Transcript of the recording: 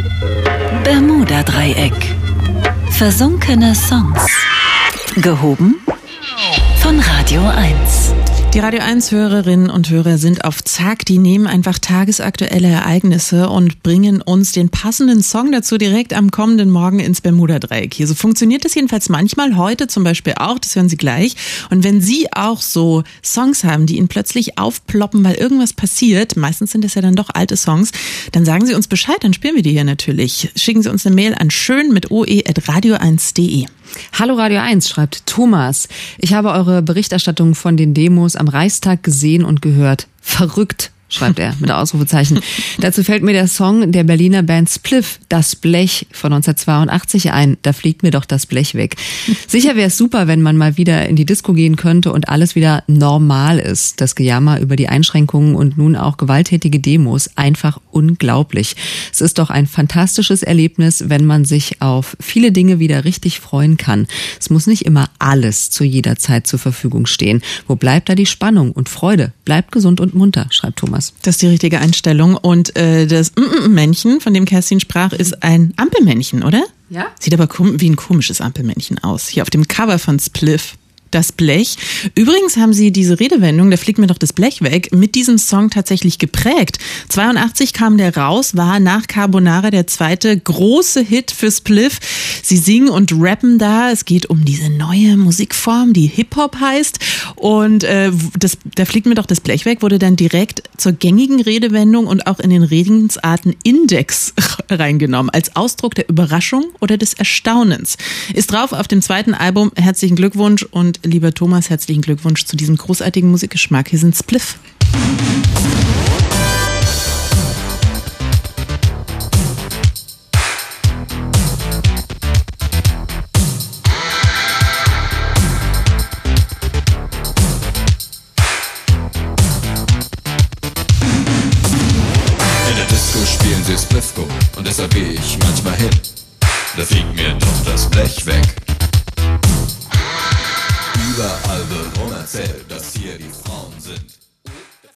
Bermuda-Dreieck. Versunkene Songs. Gehoben von Radio 1. Die Radio 1-Hörerinnen und Hörer sind auf Zack. Die nehmen einfach tagesaktuelle Ereignisse und bringen uns den passenden Song dazu direkt am kommenden Morgen ins Bermuda-Dreieck. Hier, so funktioniert das jedenfalls manchmal, heute zum Beispiel auch, das hören Sie gleich. Und wenn Sie auch so Songs haben, die Ihnen plötzlich aufploppen, weil irgendwas passiert, meistens sind das ja dann doch alte Songs, dann sagen Sie uns Bescheid, dann spielen wir die hier natürlich. Schicken Sie uns eine Mail an schön@radio1.de. Hallo Radio 1, schreibt Thomas. Ich habe eure Berichterstattung von den Demos am Reichstag gesehen und gehört. Verrückt, schreibt er mit Ausrufezeichen. Dazu fällt mir der Song der Berliner Band Spliff, Das Blech von 1982 ein. Da fliegt mir doch das Blech weg. Sicher wäre es super, wenn man mal wieder in die Disco gehen könnte und alles wieder normal ist. Das Gejammer über die Einschränkungen und nun auch gewalttätige Demos, einfach unglaublich. Es ist doch ein fantastisches Erlebnis, wenn man sich auf viele Dinge wieder richtig freuen kann. Es muss nicht immer alles zu jeder Zeit zur Verfügung stehen. Wo bleibt da die Spannung und Freude? Bleibt gesund und munter, schreibt Thomas. Das ist die richtige Einstellung. Und das Männchen, von dem Kerstin sprach, ist ein Ampelmännchen, oder? Ja. Sieht aber wie ein komisches Ampelmännchen aus. Hier auf dem Cover von Spliff. Das Blech. Übrigens haben sie diese Redewendung, da fliegt mir doch das Blech weg, mit diesem Song tatsächlich geprägt. 82 kam der raus, war nach Carbonara der zweite große Hit für Spliff. Sie singen und rappen da. Es geht um diese neue Musikform, die Hip-Hop heißt. Und da fliegt mir doch das Blech weg, wurde dann direkt zur gängigen Redewendung und auch in den Redensarten Index reingenommen, als Ausdruck der Überraschung oder des Erstaunens. Ist drauf auf dem zweiten Album. Herzlichen Glückwunsch und lieber Thomas, herzlichen Glückwunsch zu diesem großartigen Musikgeschmack. Hier sind Spliff. In der Disco spielen sie Spliffco und deshalb gehe ich manchmal hin. Da fliegt mir doch das Blech weg.